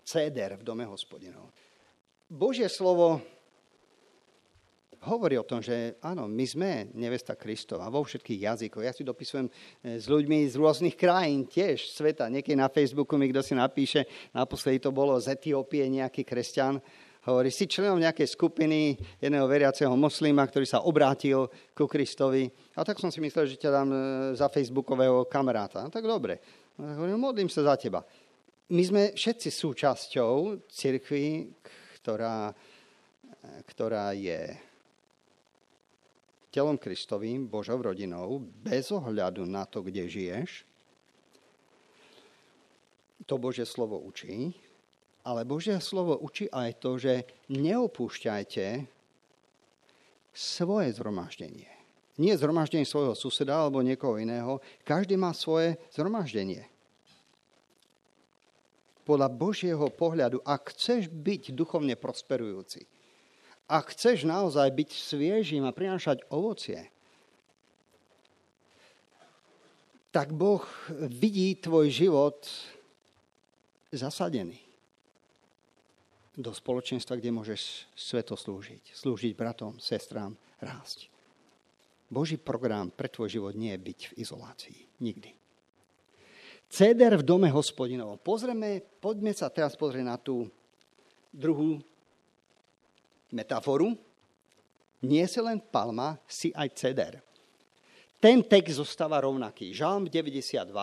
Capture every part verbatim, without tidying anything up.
céder v dome Hospodinov. Božie slovo hovorí o tom, že áno, my sme nevesta Kristova vo všetkých jazykoch. Ja si dopisujem s ľuďmi z rôznych krajín, tiež sveta. Niekedy na Facebooku mi kto si napíše, naposledy to bolo z Etiópie nejaký kresťan, hovorí, si členom nejakej skupiny jedného veriaceho moslima, ktorý sa obrátil ku Kristovi. A tak som si myslel, že ťa dám za facebookového kamaráta. No tak dobre. Hovorím, modlím sa za teba. My sme všetci súčasťou cirkvi, ktorá, ktorá je telom Kristovým, Božou rodinou, bez ohľadu na to, kde žiješ. To Božie slovo učí. Ale Božie slovo učí aj to, že neopúšťajte svoje zhromaždenie. Nie zhromaždenie svojho suseda alebo niekoho iného. Každý má svoje zhromaždenie. Podľa Božieho pohľadu, ak chceš byť duchovne prosperujúci, ak chceš naozaj byť sviežim a prinášať ovocie, tak Boh vidí tvoj život zasadený do spoločenstva, kde môžeš sveto slúžiť. Slúžiť bratom, sestrám, rásť. Boží program pre tvoj život nie je byť v izolácii. Nikdy. Céder v dome Hospodinovom. Pozrieme, poďme sa teraz pozrieť na tú druhú metaforu. Nie si len palma, si aj céder. Ten text zostáva rovnaký. Žalm deväťdesiatdva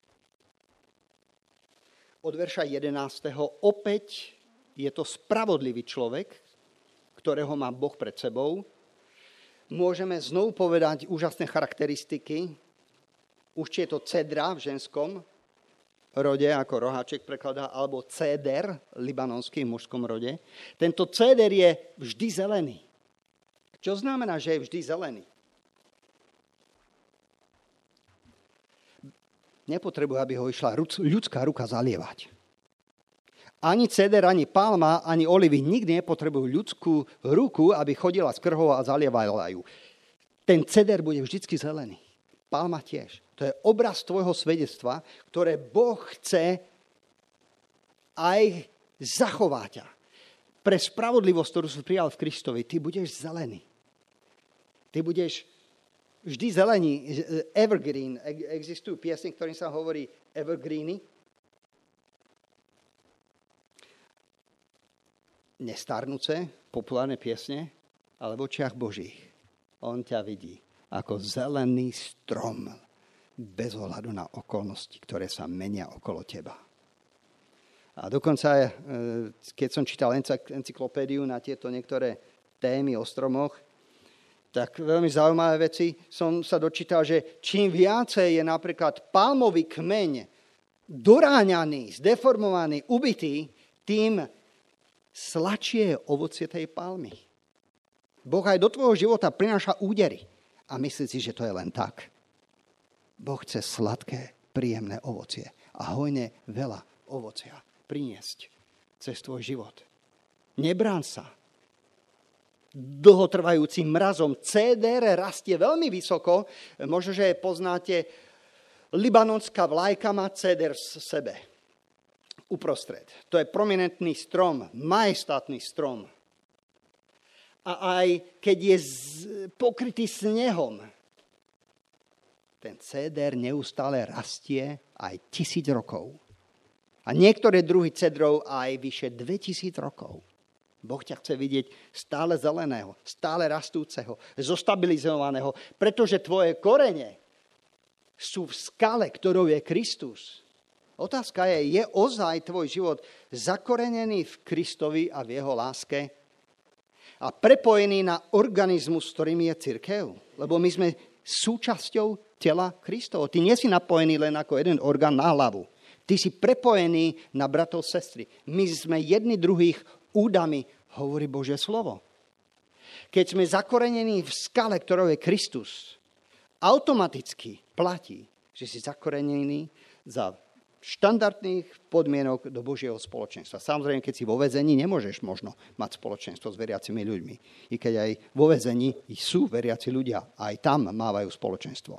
od verša jedenásteho opäť je to spravodlivý človek, ktorého má Boh pred sebou. Môžeme znovu povedať úžasné charakteristiky. Už či je to cedra v ženskom rode, ako roháček prekladá, alebo céder libanonský v mužskom rode. Tento céder je vždy zelený. Čo znamená, že je vždy zelený? Nepotrebuje, aby ho išla ľudská ruka zalievať. Ani céder, ani palma, ani olivy nikdy nepotrebujú ľudskú ruku, aby chodila z krhov a zalievala ju. Ten céder bude vždycky zelený. Palma tiež. To je obraz tvojho svedectva, ktoré Boh chce aj zachovať. Pre spravodlivosť, ktorú si prijal v Kristovi, ty budeš zelený. Ty budeš vždy zelený. Evergreen. Existujú piesne, ktorým sa hovorí evergreeny. Nestarnúce, populárne piesne, ale v očiach Božích. On ťa vidí ako zelený strom, bez ohľadu na okolnosti, ktoré sa menia okolo teba. A dokonca, keď som čítal encyklopédiu na tieto niektoré témy o stromoch, tak veľmi zaujímavé veci som sa dočítal, že čím viacej je napríklad palmový kmeň doráňaný, zdeformovaný, ubitý, tým sladšie je ovocie tej palmy. Boh aj do tvojho života prináša údery. A myslí si, že to je len tak. Boh chce sladké, príjemné ovocie. A hojne veľa ovocia priniesť cez tvoj život. Nebrán sa dlhotrvajúcim mrazom. Céder rastie veľmi vysoko. Možno, že poznáte, libanonská vlajka má céder v sebe. Uprostred. To je prominentný strom, majestátny strom. A aj keď je pokrytý snehom, ten céder neustále rastie aj tisíc rokov. A niektoré druhy cédrov aj vyše dvetisíc rokov. Boh ťa chce vidieť stále zeleného, stále rastúceho, zostabilizovaného, pretože tvoje korene sú v skale, ktorou je Kristus. Otázka je, je ozaj tvoj život zakorenený v Kristovi a v jeho láske a prepojený na organizmus, s ktorým je cirkev? Lebo my sme súčasťou tela Kristovo. Ty nie si napojený len ako jeden orgán na hlavu. Ty si prepojený na bratov, sestry. My sme jedni druhých údami, hovorí Božie slovo. Keď sme zakorenení v skale, ktorou je Kristus, automaticky platí, že si zakorenený za štandardných podmienok do Božieho spoločenstva. Samozrejme, keď si vo väzení, nemôžeš možno mať spoločenstvo s veriacimi ľuďmi. I keď aj vo väzení sú veriaci ľudia, aj tam mávajú spoločenstvo.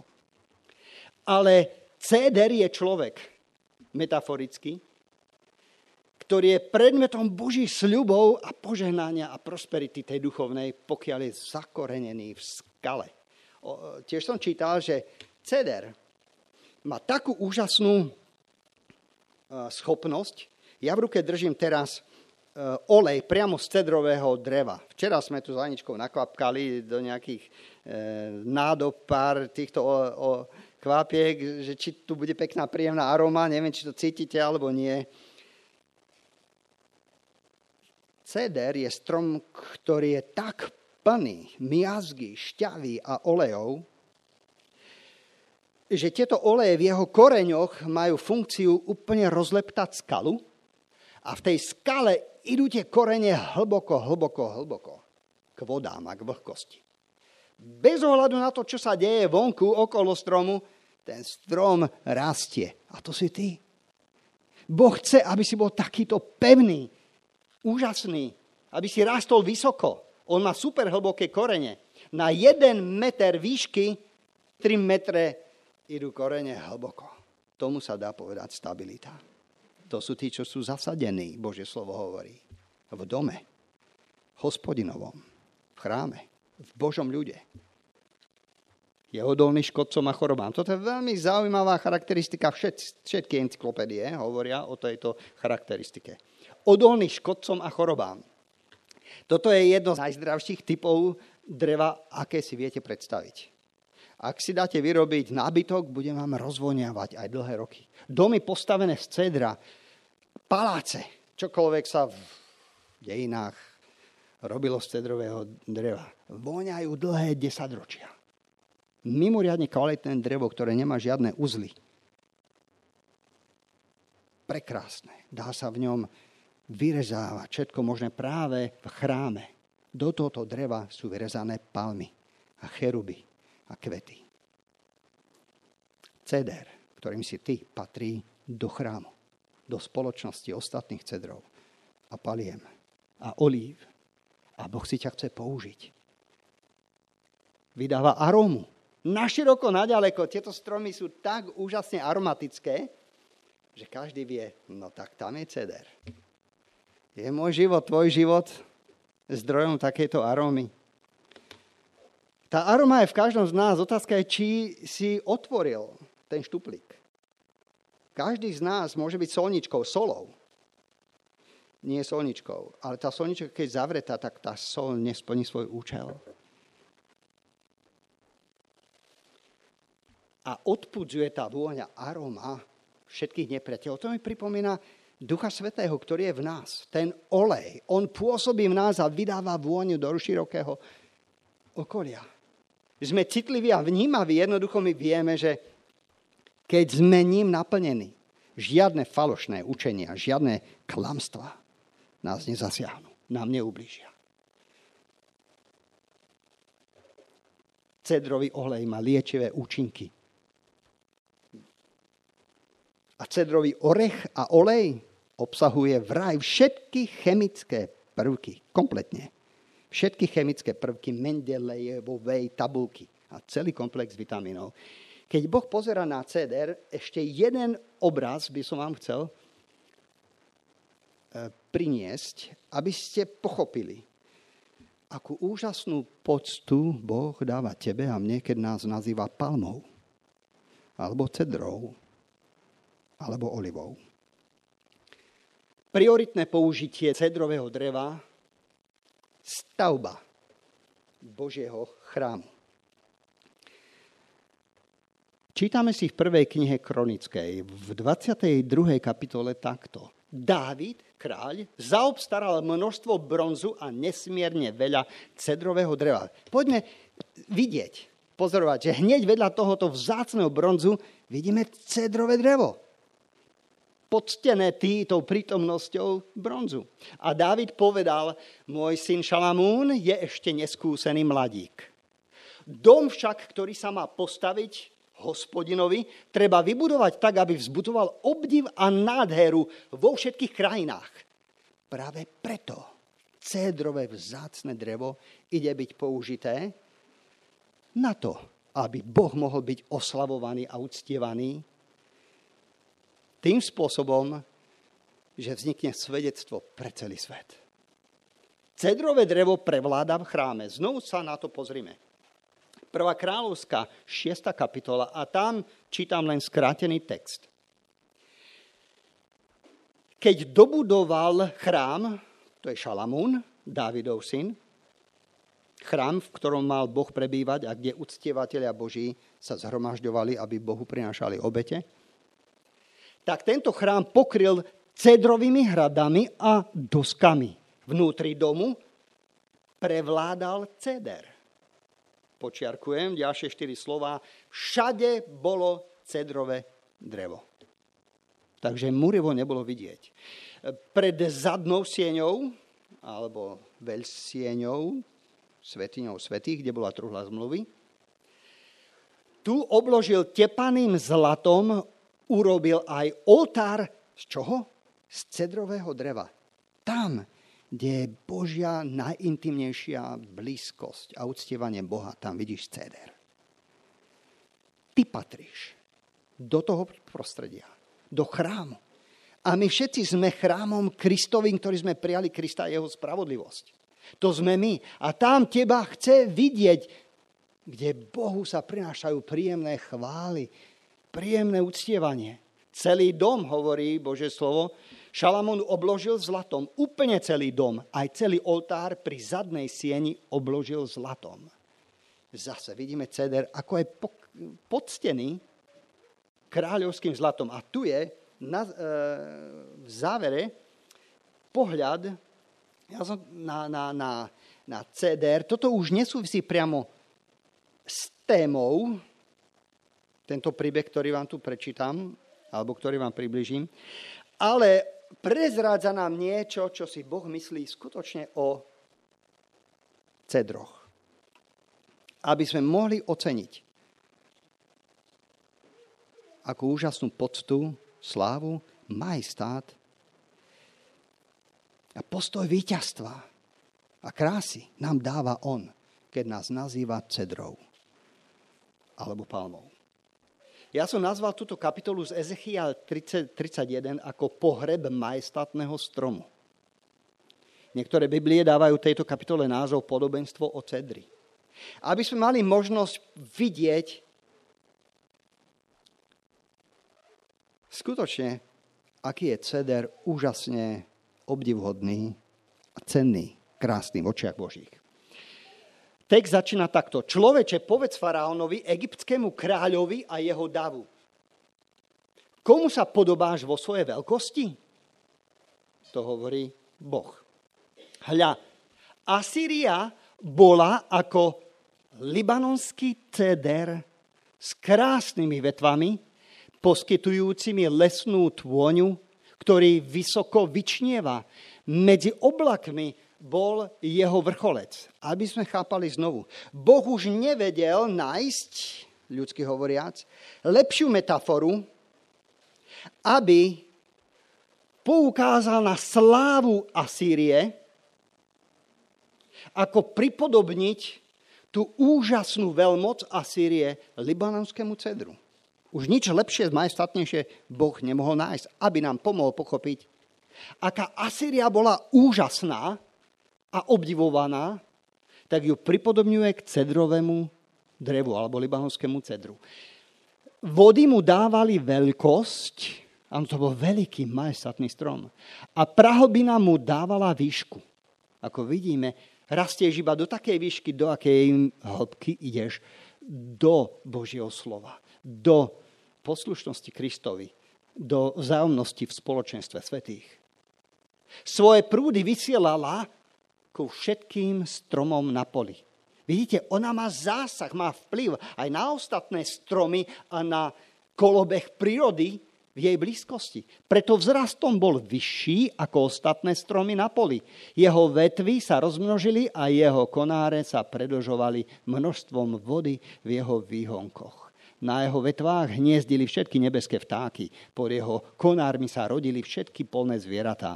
Ale céder je človek, metaforicky, ktorý je predmetom Božích sľubov a požehnania a prosperity tej duchovnej, pokiaľ je zakorenený v skale. O, tiež som čítal, že ceder má takú úžasnú uh, schopnosť. Ja v ruke držím teraz uh, olej priamo z cedrového dreva. Včera sme tu s Aničkou nakvapkali do nejakých uh, nádob pár týchto o, o kvapiek, že či tu bude pekná, príjemná aroma, neviem, či to cítite alebo nie. Ceder je strom, ktorý je tak plný miazgy, šťavy a olejov, že tieto oleje v jeho koreňoch majú funkciu úplne rozleptať skalu a v tej skale idú tie korene hlboko, hlboko, hlboko k vodám a k vlhkosti. Bez ohľadu na to, čo sa deje vonku, okolo stromu, ten strom rastie. A to si ty. Boh chce, aby si bol takýto pevný, úžasný, aby si rastol vysoko. On má super hlboké korene. Na jeden meter výšky, tri metre idú korene hlboko. Tomu sa dá povedať stabilita. To sú tí, čo sú zasadení, Božie slovo hovorí. V dome, hospodinovom, v chráme, v Božom ľude. Je odolný škodcom a chorobám. Toto je veľmi zaujímavá charakteristika. Všet, všetky encyklopédie hovoria o tejto charakteristike. Odolný škodcom a chorobám. Toto je jedno z najzdravších typov dreva, aké si viete predstaviť. Ak si dáte vyrobiť nábytok, bude vám rozvoniavať aj dlhé roky. Domy postavené z cedra, paláce, čokoľvek sa v dejinách robilo z cedrového dreva, voňajú dlhé desaťročia. Mimoriadne kvalitné drevo, ktoré nemá žiadne uzly. Prekrásne. Dá sa v ňom vyrezávať všetko možné práve v chráme. Do tohto dreva sú vyrezané palmy a cheruby a kvety. Ceder, ktorým si ty, patrí do chrámu, do spoločnosti ostatných cedrov a paliem a olív. A Boh si ťa chce použiť. Vydáva arómu. Naširoko, naďaleko. Tieto stromy sú tak úžasne aromatické, že každý vie, no tak tam je ceder. Je môj život, tvoj život zdrojom takejto arómy. Tá aroma je v každom z nás. Otázka je, či si otvoril ten štuplík. Každý z nás môže byť solničkou, solou. Nie solničkou. Ale tá solnička, keď je zavretá, tak tá sol nesplní svoj účel. A odpudzuje tá vôňa, aroma všetkých nepriateľov. To mi pripomína Ducha Svätého, ktorý je v nás. Ten olej. On pôsobí v nás a vydáva vôňu do širokého okolia. Sme citliví a vnímaví. Jednoducho my vieme, že keď sme ním naplnení, žiadne falošné učenia, žiadne klamstvá nás nezasiahnu, nám neublížia. Cedrový olej má liečivé účinky. A cedrový orech a olej obsahuje vraj všetky chemické prvky, kompletne. Všetky chemické prvky Mendelejevovej tabulky a celý komplex vitamínov. Keď Boh pozerá na ceder, ešte jeden obraz by som vám chcel priniesť, aby ste pochopili, akú úžasnú poctu Boh dáva tebe a mne, keď nás nazýva palmou, alebo cedrou, alebo olivou. Prioritné použitie cedrového dreva, stavba Božieho chrámu. Čítame si v prvej knihe Kronickej, v dvadsiatej druhej kapitole takto. Dávid, kráľ, zaobstaral množstvo bronzu a nesmierne veľa cedrového dreva. Poďme vidieť, pozorovať, že hneď vedľa tohoto vzácneho bronzu vidíme cedrové drevo. Poctené tou prítomnosťou bronzu. A Dávid povedal, môj syn Šalamún je ešte neskúsený mladík. Dom však, ktorý sa má postaviť Hospodinovi, treba vybudovať tak, aby vzbudoval obdiv a nádheru vo všetkých krajinách. Práve preto cédrové vzácne drevo ide byť použité na to, aby Boh mohol byť oslavovaný a uctievaný tým spôsobom, že vznikne svedectvo pre celý svet. Cedrové drevo prevláda v chráme. Znovu sa na to pozrime. Prvá kráľovská, šiesta kapitola a tam čítam len skrátený text. Keď dobudoval chrám, to je Šalamún, Dávidov syn, chrám, v ktorom mal Boh prebývať a kde uctievatelia Boží sa zhromažďovali, aby Bohu prinášali obete, tak tento chrám pokryl cedrovými hradami a doskami. Vnútri domu prevládal ceder. Počiarkujem ďalšie štyri slová. Všade bolo cedrové drevo. Takže múrivo nebolo vidieť. Pred zadnou sieňou, alebo veľsieňou, svätyňou svätých, kde bola truhla zmluvy, tu obložil tepaným zlatom, urobil aj oltár z čoho? Z cedrového dreva. Tam, kde je Božia najintimnejšia blízkosť a uctievanie Boha, tam vidíš ceder. Ty patríš do toho prostredia, do chrámu. A my všetci sme chrámom Kristovým, ktorý sme prijali Krista a jeho spravodlivosť. To sme my. A tam teba chce vidieť, kde Bohu sa prinášajú príjemné chvály, príjemné uctievanie. Celý dom, hovorí Božie slovo, Šalamún obložil zlatom. Úplne celý dom, aj celý oltár pri zadnej sieni obložil zlatom. Zase vidíme ceder, ako je poctený kráľovským zlatom. A tu je na, e, v závere pohľad na, na, na, na ceder. Toto už nesúvisí priamo s témou, tento príbeh, ktorý vám tu prečítam, alebo ktorý vám približím, ale prezrádza nám niečo, čo si Boh myslí skutočne o cedroch. Aby sme mohli oceniť akú úžasnú poctu, slávu, majestát a postoj víťazstva a krásy nám dáva on, keď nás nazýva cedrou alebo palmou. Ja som nazval túto kapitolu z Ezechiel tridsať, tridsaťjeden ako pohreb majestátneho stromu. Niektoré Biblie dávajú tejto kapitole názov podobenstvo o cedri. Aby sme mali možnosť vidieť skutočne, aký je ceder úžasne obdivuhodný a cenný, krásny v očiach Božích. Text začína takto. Človeče, povedz faraónovi, egyptskému kráľovi a jeho davu. Komu sa podobáš vo svojej veľkosti? To hovorí Boh. Hľa, Asýria bola ako libanonský ceder s krásnymi vetvami, poskytujúcimi lesnú tôňu, ktorý vysoko vyčnieva. Medzi oblakmi bol jeho vrcholec. Aby sme chápali znovu. Boh už nevedel nájsť, ľudsky hovoriac, lepšiu metaforu, aby poukázal na slávu Asýrie, ako pripodobniť tú úžasnú veľmoc Asýrie libanonskému cedru. Už nič lepšie, majestátnejšie Boh nemohol nájsť, aby nám pomohol pochopiť, aká Asýria bola úžasná a obdivovaná, tak ju pripodobňuje k cedrovému drevu alebo libanonskému cedru. Vody mu dávali veľkosť, áno, to bol veľký majestátny strom, a prahlbina mu dávala výšku. Ako vidíme, rastieš iba do takej výšky, do akej hĺbky ideš do Božieho slova, do poslušnosti Kristovi, do vzájomnosti v spoločenstve svätých. Svoje prúdy vysielala ku všetkým stromom na poli. Vidíte, ona má zásah, má vplyv aj na ostatné stromy a na kolobeh prírody v jej blízkosti. Preto vzrastom bol vyšší ako ostatné stromy na poli. Jeho vetvy sa rozmnožili a jeho konáre sa predlžovali množstvom vody v jeho výhonkoch. Na jeho vetvách hniezdili všetky nebeské vtáky. Pod jeho konármi sa rodili všetky polné zvieratá.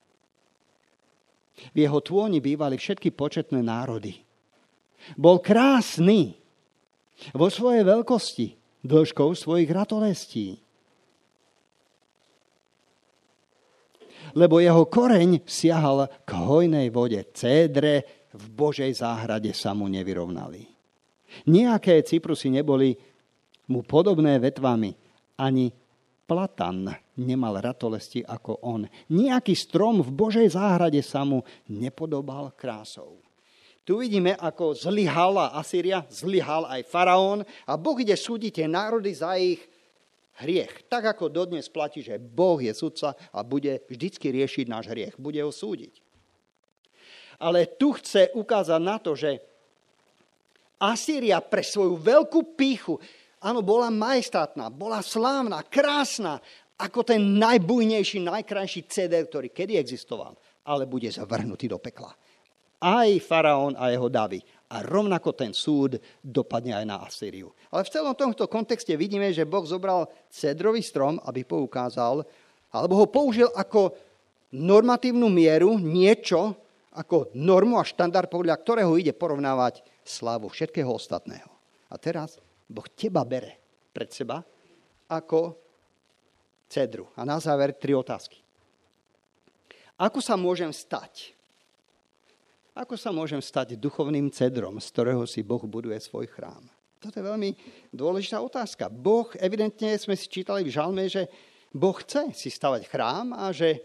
V jeho tôni bývali všetky početné národy. Bol krásny vo svojej veľkosti, dĺžkou svojich ratolestí. lebo jeho koreň siahal k hojnej vode. Cédre v Božej záhrade sa mu nevyrovnali. Nejaké cyprusy neboli mu podobné vetvami, ani platan nemal ratolesti ako on. Nejaký strom v Božej záhrade sa mu nepodobal krásou. Tu vidíme, ako zlyhala Asýria, zlyhal aj faraón a Boh ide súdiť tie národy za ich hriech. Tak ako dodnes platí, že Boh je sudca a bude vždycky riešiť náš hriech. Bude ho súdiť. Ale tu chce ukázať na to, že Asýria pre svoju veľkú pýchu, áno, bola majestátna, bola slávna, krásna, ako ten najbujnejší, najkrajší céder, ktorý kedy existoval, ale bude zavrhnutý do pekla. Aj faraón a jeho davy. A rovnako ten súd dopadne aj na Asýriu. Ale v celom tomto kontexte vidíme, že Boh zobral cédrový strom, aby poukázal, alebo ho použil ako normatívnu mieru, niečo ako normu a štandard, podľa ktorého ide porovnávať slávu všetkého ostatného. A teraz Boh teba bere pred seba ako cédru. A na záver tri otázky. Ako sa môžem stať? Ako sa môžem stať duchovným cédrom, z ktorého si Boh buduje svoj chrám? Toto je veľmi dôležitá otázka. Boh, evidentne sme si čítali v žalme, že Boh chce si stavať chrám a že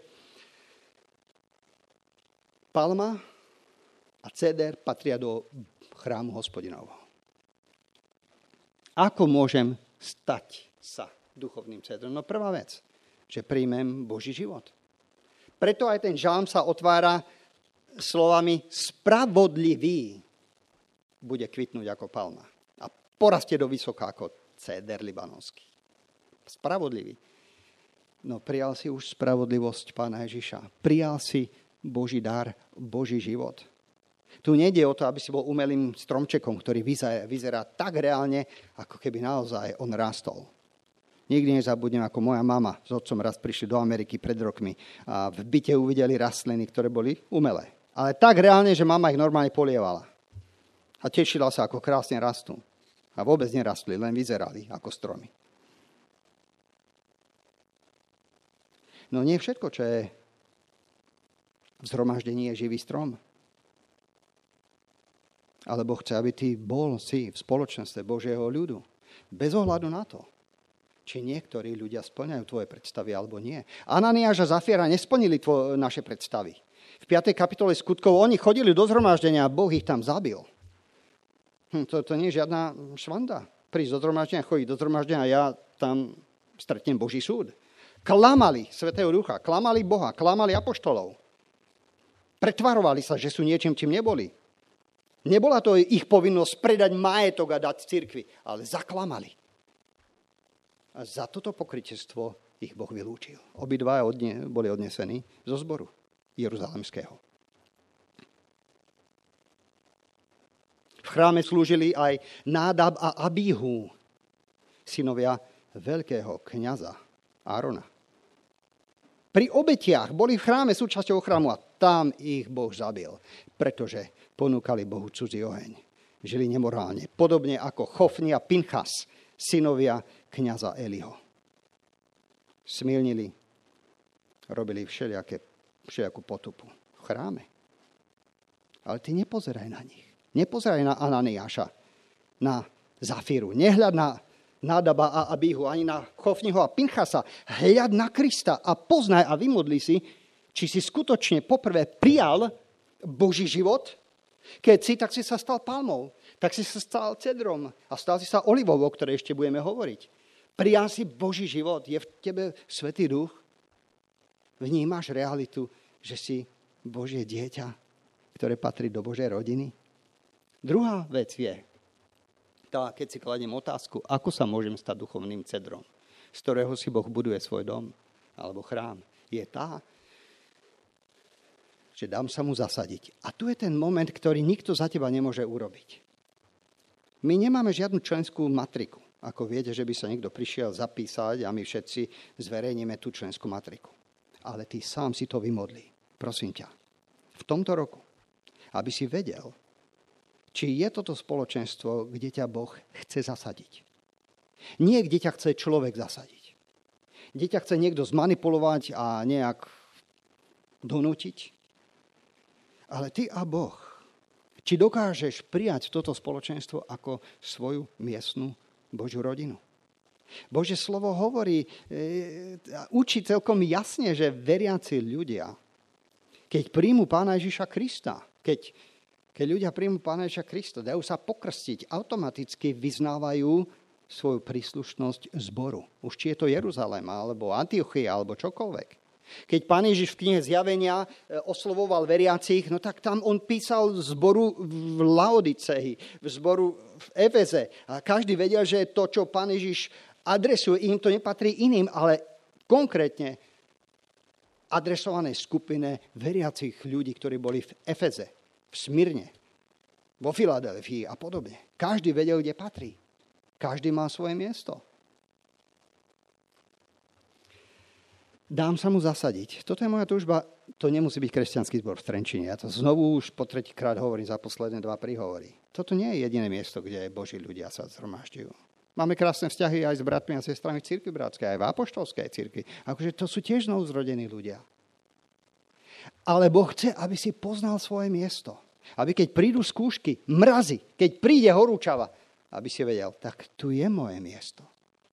palma a céder patria do chrámu Hospodinovho. Ako môžem stať sa duchovným cédrom? No prvá vec, že príjmem Boží život. Preto aj ten žalm sa otvára slovami spravodlivý bude kvitnúť ako palma a porastie do vysoká ako céder libanonský. Spravodlivý. No prijal si už spravodlivosť Pána Ježiša. Prijal si Boží dar, Boží život. Tu nejde o to, aby si bol umelým stromčekom, ktorý vyzerá, vyzerá tak reálne, ako keby naozaj on rástol. Nikdy nezabudnem, ako moja mama s otcom raz prišli do Ameriky pred rokmi a v byte uvideli rastliny, ktoré boli umelé. Ale tak reálne, že mama ich normálne polievala. A tešila sa, ako krásne rastú. A vôbec nerastli, len vyzerali ako stromy. No nie všetko, čo je v zhromaždení, je živý strom. Alebo chce, aby ty bol si v spoločenstve Božieho ľudu. Bez ohľadu na to, či niektorí ľudia splňajú tvoje predstavy alebo nie. Ananiáš a Zafira nesplnili tvoje, naše predstavy. V piatej kapitole skutkov oni chodili do zhromaždenia a Boh ich tam zabil. Hm, to, to nie je žiadna švanda. Prísť do zhromaždenia, chodiť do zhromaždenia a ja tam stretnem Boží súd. Klamali Svätého Ducha, klamali Boha, klamali apoštolov. Pretvarovali sa, že sú niečím, čím neboli. Nebola to ich povinnosť predať majetok a dať cirkvi, ale zaklamali. A za toto pokrytectvo ich Boh vylúčil. Obidva odne, boli odnesení zo zboru jeruzalemského. V chráme slúžili aj Nádab a Abíhu, synovia veľkého kňaza Árona. Pri obetiach boli v chráme súčasťou chrámu a tam ich Boh zabil, pretože ponúkali Bohu cudzí oheň. Žili nemorálne, podobne ako Chofni a Pinchas, synovia kňaza Eliho. Smilnili, robili všelijaké, všelijakú potupu v chráme. Ale ty nepozeraj na nich. Nepozeraj na Ananiáša, na Zafíru. Nehľad na Nádaba a Abíhu, ani na Chofniho a Pinchasa. Hľad na Krista a poznaj a vymodli si, či si skutočne poprvé prijal Boží život. Keď si, tak si sa stal palmou. Tak si sa stal cedrom a stal si sa olivou, o ktorej ešte budeme hovoriť. Prijal si Boží život. Je v tebe Svätý Duch. Vnímaš realitu, že si Božie dieťa, ktoré patrí do Božej rodiny. Druhá vec je, tá, keď si kladiem otázku, ako sa môžem stať duchovným cedrom, z ktorého si Boh buduje svoj dom alebo chrám, je tá, že dám sa mu zasadiť. A tu je ten moment, ktorý nikto za teba nemôže urobiť. My nemáme žiadnu členskú matriku. Ako viete, že by sa niekto prišiel zapísať a my všetci zverejníme tú členskú matriku. Ale ty sám si to vymodli. Prosím ťa. V tomto roku, aby si vedel, či je toto spoločenstvo, kde ťa Boh chce zasadiť. Nie, kde ťa chce človek zasadiť. Kde ťa chce niekto zmanipulovať a nejak donútiť. Ale ty a Boh, či dokážeš prijať toto spoločenstvo ako svoju miestnu Božiu rodinu. Božie slovo hovorí, e, učí celkom jasne, že veriaci ľudia, keď príjmu Pána Ježiša Krista, keď, keď ľudia príjmu Pána Ježiša Krista, dajú sa pokrstiť, automaticky vyznávajú svoju príslušnosť zboru. Už či je to Jeruzalém, alebo Antiochia, alebo čokoľvek. Keď Pán Ježiš v knihe Zjavenia oslovoval veriacich, no tak tam on písal zboru v Laodicei, v zboru v Efeze. A každý vedel, že to, čo Pán Ježiš adresuje, im to nepatrí iným, ale konkrétne adresované skupine veriacich ľudí, ktorí boli v Efeze, v Smyrne, vo Filadelfii a podobne. Každý vedel, kde patrí. Každý má svoje miesto. Dám sa mu zasadiť. Toto je moja túžba. To nemusí byť kresťanský zbor v Trenčine. Ja to znovu už po tretíkrát hovorím za posledné dva príhovory. Toto nie je jediné miesto, kde Boží ľudia sa zhromažďujú. Máme krásne vzťahy aj s bratmi a sestrami v cirkvi bratskej, aj v apoštolskej cirkvi. Akože to sú tiež znovuzrodení ľudia. Ale Boh chce, aby si poznal svoje miesto. Aby keď prídu skúšky, mrazy, keď príde horúčava, aby si vedel, tak tu je moje miesto.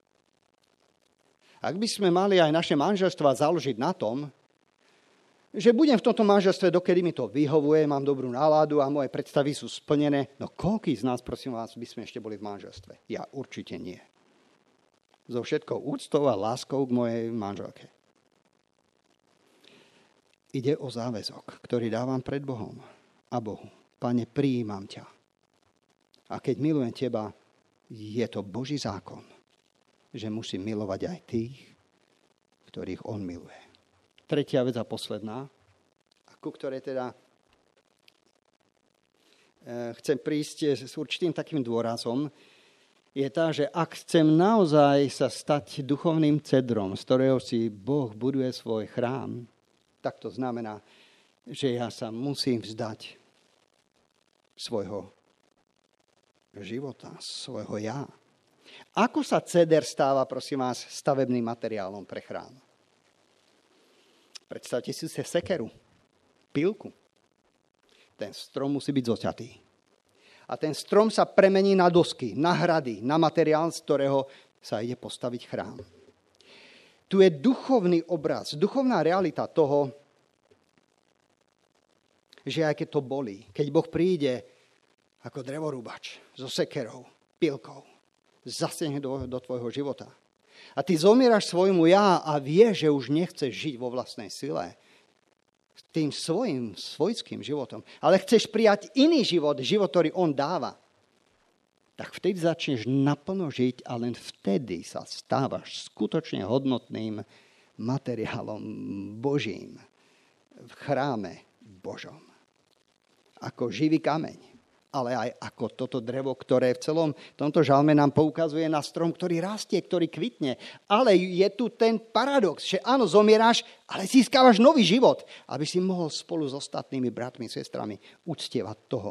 Ak by sme mali aj naše manželstva založiť na tom, že budem v tomto manželstve, dokedy mi to vyhovuje, mám dobrú náladu a moje predstavy sú splnené, no koľký z nás, prosím vás, by sme ešte boli v manželstve? Ja určite nie. So všetkou úctou a láskou k mojej manželke. Ide o záväzok, ktorý dávam pred Bohom a Bohu. Pane, prijímam ťa. A keď milujem teba, je to Boží zákon, že musí milovať aj tých, ktorých on miluje. Tretia vec a posledná, ku ktorej teda chcem prísť s určitým takým dôrazom, je tá, že ak chcem naozaj sa stať duchovným cedrom, z ktorého si Boh buduje svoj chrám, tak to znamená, že ja sa musím vzdať svojho života, svojho ja. Ako sa ceder stáva, prosím vás, stavebným materiálom pre chrám? Predstavte si sekeru, pilku. Ten strom musí byť zoťatý. A ten strom sa premení na dosky, na hrady, na materiál, z ktorého sa ide postaviť chrám. Tu je duchovný obraz, duchovná realita toho, že aj keď to bolí, keď Boh príde ako drevorúbač so sekerou, pilkou, zasiahne do, do tvojho života. A ty zomieraš svojmu ja a vieš, že už nechceš žiť vo vlastnej sile tým svojim svojským životom, ale chceš prijať iný život, život, ktorý on dáva, tak vtedy začneš naplno žiť a len vtedy sa stávaš skutočne hodnotným materiálom Božím v chráme Božom. Ako živý kameň, ale aj ako toto drevo, ktoré v celom tomto žalme nám poukazuje na strom, ktorý rastie, ktorý kvitne. Ale je tu ten paradox, že áno, zomieráš, ale získavaš nový život, aby si mohol spolu s ostatnými bratmi, sestrami uctievať toho,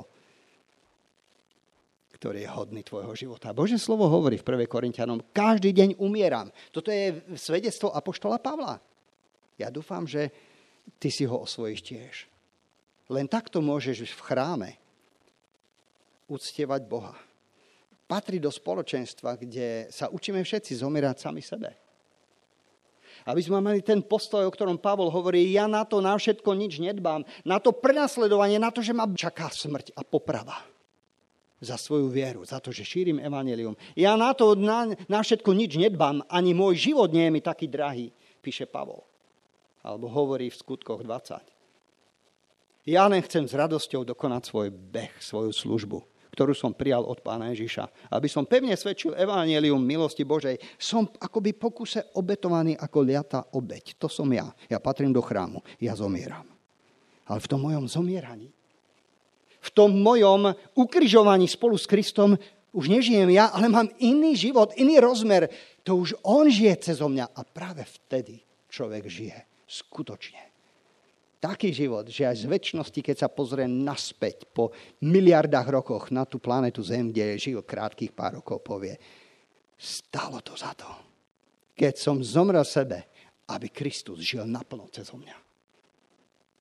ktorý je hodný tvojho života. Božie slovo hovorí v prvej Korinťanom, každý deň umieram. Toto je svedectvo apoštola Pavla. Ja dúfam, že ty si ho osvojíš tiež. Len takto môžeš v chráme uctievať Boha. Patrí do spoločenstva, kde sa učíme všetci zomierať sami sebe. Aby sme mali ten postoj, o ktorom Pavol hovorí, ja na to na všetko nič nedbám, na to prenasledovanie, na to, že ma čaká smrť a poprava za svoju vieru, za to, že šírim evanjelium. Ja na to na, na všetko nič nedbám, ani môj život nie je mi taký drahý, píše Pavol. Alebo hovorí v skutkoch dvadsať. Ja len chcem s radosťou dokonať svoj beh, svoju službu, ktorú som prijal od Pána Ježiša. Aby som pevne svedčil evanjelium milosti Božej. Som akoby pokuse obetovaný ako liata obeť. To som ja. Ja patrím do chrámu. Ja zomieram. Ale v tom mojom zomieraní, v tom mojom ukrižovaní spolu s Kristom už nežijem ja, ale mám iný život, iný rozmer. To už on žije cezo mňa. A práve vtedy človek žije skutočne. Taký život, že aj z večnosti, keď sa pozrie naspäť po miliardách rokoch na tú planetu Zem, kde žil krátkých pár rokov, povie, stalo to za to, keď som zomrel sebe, aby Kristus žil naplno cezo mňa.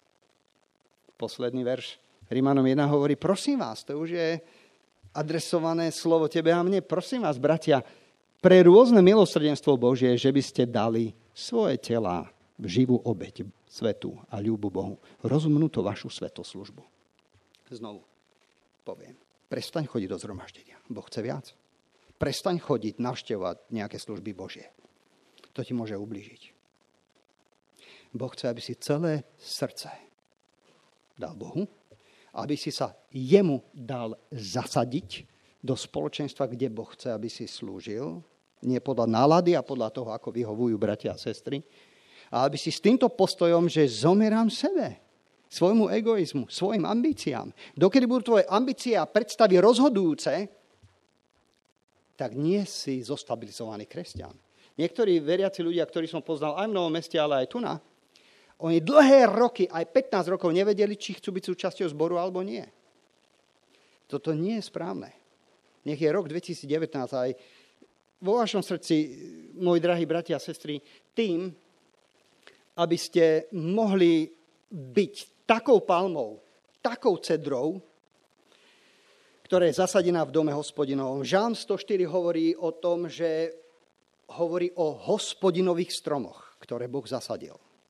posledný verš Rímanom jeden hovorí, prosím vás, to už je adresované slovo tebe a mne, prosím vás, bratia, pre rôzne milosrdenstvo Božie, že by ste dali svoje telá v živú obeť, svetu a ľúbu Bohu, rozumnúto vašu svetoslužbu. Znovu poviem, prestaň chodiť do zhromaždenia. Boh chce viac. Prestaň chodiť, navštevovať nejaké služby Božie. To ti môže ublížiť. Boh chce, aby si celé srdce dal Bohu, aby si sa jemu dal zasadiť do spoločenstva, kde Boh chce, aby si slúžil, nie podľa nálady a podľa toho, ako vyhovujú bratia a sestry, a aby si s týmto postojom, že zomierám sebe, svojmu egoizmu, svojim ambíciám. Dokedy budú tvoje ambície a predstavy rozhodujúce, tak nie si zostabilizovaný kresťan. Niektorí veriaci ľudia, ktorí som poznal aj v Novom Meste, ale aj tu na, oni dlhé roky, aj pätnásť rokov nevedeli, či chcú byť súčasťou zboru alebo nie. Toto nie je správne. Nech je rok dvetisícdevätnásť aj vo vašom srdci, moji drahí bratia a sestry, tým, aby ste mohli byť takou palmou, takou cedrou, ktorá je zasadená v dome Hospodinovom. Žalm sto štyri hovorí o tom, že hovorí o hospodinových stromoch, ktoré Boh zasadil.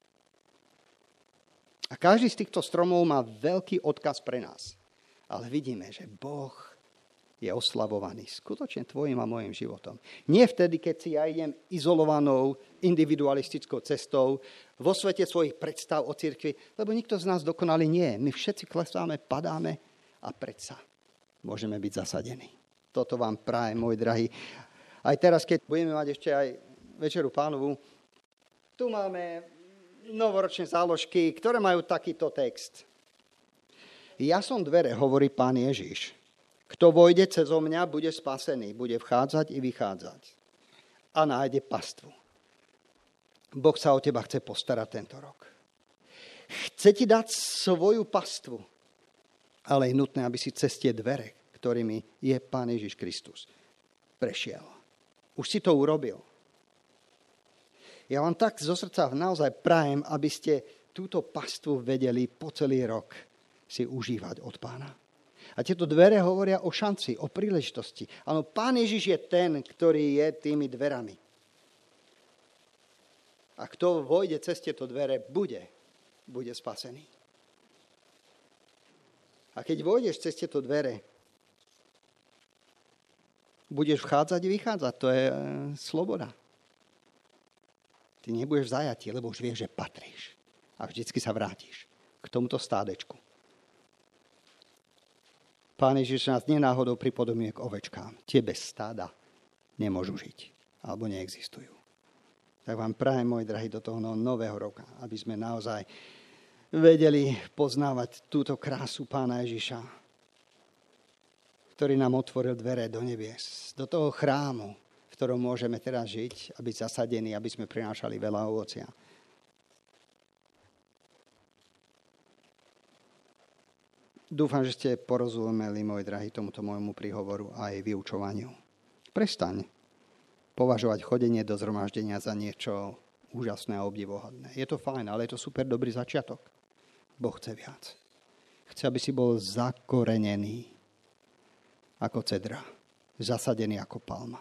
A každý z týchto stromov má veľký odkaz pre nás. Ale vidíme, že Boh je oslavovaný skutočne tvojim a mojim životom. Nie vtedy, keď si ja idem izolovanou, individualistickou cestou vo svete svojich predstav o cirkvi, lebo nikto z nás dokonalý nie. My všetci klesáme, padáme a predsa môžeme byť zasadení. Toto vám prajem, môj drahý. Aj teraz, keď budeme mať ešte aj Večeru Pánovu, tu máme novoročné záložky, ktoré majú takýto text. Ja som dvere, hovorí Pán Ježiš. Kto vojde cezo mňa, bude spasený, bude vchádzať i vychádzať a nájde pastvu. Boh sa o teba chce postarať tento rok. Chce ti dať svoju pastvu, ale je nutné, aby si cez tie dvere, ktorými je Pán Ježiš Kristus, prešiel. Už si to urobil. Ja vám tak zo srdca naozaj prajem, aby ste túto pastvu vedeli po celý rok si užívať od Pána. A tieto dvere hovoria o šanci, o príležitosti. Áno, Pán Ježiš je ten, ktorý je tými dverami. A kto vojde cez tieto dvere, bude, bude spasený. A keď vojdeš cez tieto dvere, budeš vchádzať a vychádzať. To je e, sloboda. Ty nebudeš v zajatí, lebo už vieš, že patríš. A vždycky sa vrátiš k tomuto stádečku. Pán Ježiš nás nenáhodou pripodobňuje k ovečkám. Tie bez stáda nemôžu žiť. Alebo neexistujú. Tak vám prajem, môj drahý, do toho nového roka, aby sme naozaj vedeli poznávať túto krásu Pána Ježiša, ktorý nám otvoril dvere do nebies, do toho chrámu, v ktorom môžeme teraz žiť a byť zasadení, aby sme prinášali veľa ovocia. Dúfam, že ste porozumeli, môj drahý, tomuto môjmu príhovoru a aj vyučovaniu. Prestaň považovať chodenie do zhromaždenia za niečo úžasné a obdivuhodné. Je to fajn, ale je to super dobrý začiatok. Boh chce viac. Chce, aby si bol zakorenený ako cedra, zasadený ako palma.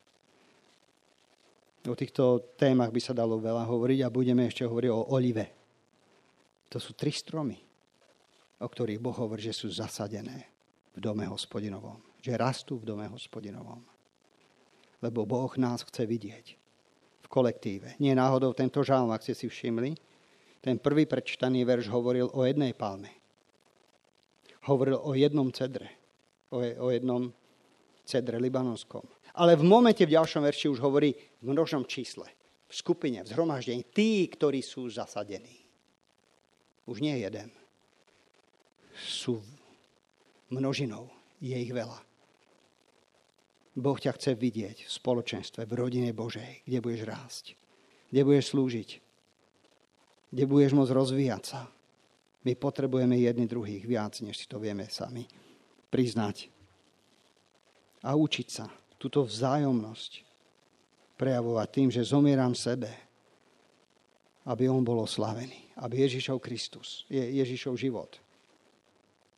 O týchto témach by sa dalo veľa hovoriť a budeme ešte hovoriť o olive. To sú tri stromy, o ktorých Boh hovorí, že sú zasadené v dome Hospodinovom. Že rastú v dome Hospodinovom. Lebo Boh nás chce vidieť v kolektíve. Nie náhodou tento žalm, ak ste si všimli, ten prvý prečítaný verš hovoril o jednej palme. Hovoril o jednom cedre. O, o jednom cedre libanonskom. Ale v momente v ďalšom verši už hovorí v množnom čísle. V skupine, v zhromaždení. Tí, ktorí sú zasadení. Už nie jeden. Sú množinou. Je ich veľa. Boh ťa chce vidieť v spoločenstve, v rodine Božej, kde budeš rásť. Kde budeš slúžiť. Kde budeš môcť rozvíjať sa. My potrebujeme jedni druhých viac, než si to vieme sami priznať. A učiť sa túto vzájomnosť prejavovať tým, že zomieram sebe, aby on bol oslavený. Aby Ježišov Kristus, je Ježišov život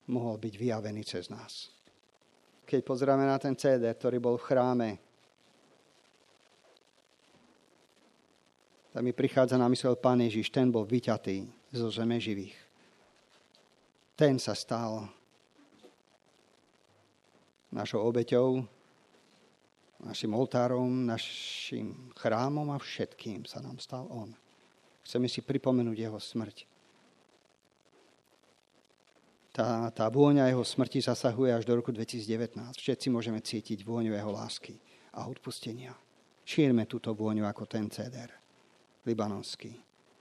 mohol byť vyjavený cez nás. Keď pozrieme na ten cé dé, ktorý bol v chráme, tak mi prichádza na mysel Pán Ježiš, ten bol vyťatý zo zeme živých. Ten sa stal našou obeťou, našim oltárom, našim chrámom a všetkým sa nám stal on. Chceme si pripomenúť jeho smrť. Tá, tá vôňa jeho smrti zasahuje až do roku dvetisícdevätnásť. Všetci môžeme cítiť vôňu jeho lásky a odpustenia. Šírme túto vôňu ako ten céder libanonský.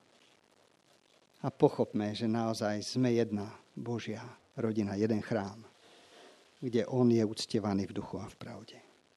A pochopme, že naozaj sme jedna Božia rodina, jeden chrám, kde on je uctievaný v duchu a v pravde.